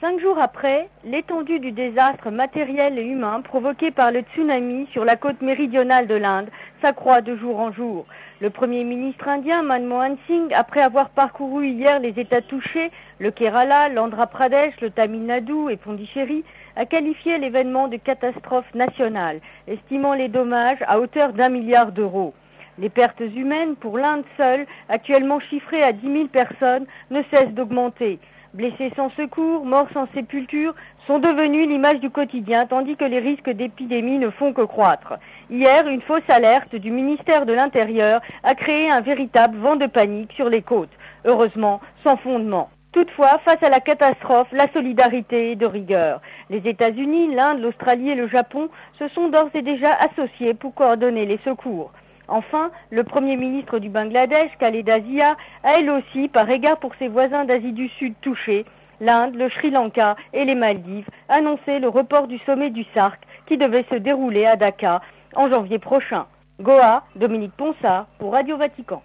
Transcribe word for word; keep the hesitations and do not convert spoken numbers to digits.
Cinq jours après, l'étendue du désastre matériel et humain provoqué par le tsunami sur la côte méridionale de l'Inde s'accroît de jour en jour. Le Premier ministre indien Manmohan Singh, après avoir parcouru hier les États touchés, le Kerala, l'Andhra Pradesh, le Tamil Nadu et Pondichéry, a qualifié l'événement de catastrophe nationale, estimant les dommages à hauteur d'un milliard d'euros. Les pertes humaines pour l'Inde seule, actuellement chiffrées à dix mille personnes, ne cessent d'augmenter. Blessés sans secours, morts sans sépulture, sont devenus l'image du quotidien, tandis que les risques d'épidémie ne font que croître. Hier, une fausse alerte du ministère de l'Intérieur a créé un véritable vent de panique sur les côtes. Heureusement, sans fondement. Toutefois, face à la catastrophe, la solidarité est de rigueur. Les États-Unis, l'Inde, l'Australie et le Japon se sont d'ores et déjà associés pour coordonner les secours. Enfin, le Premier ministre du Bangladesh, Khaleda Zia, a elle aussi, par égard pour ses voisins d'Asie du Sud touchés, l'Inde, le Sri Lanka et les Maldives, annoncé le report du sommet du SAARC qui devait se dérouler à Dhaka en janvier prochain. Goa, Dominique Ponsard pour Radio Vatican.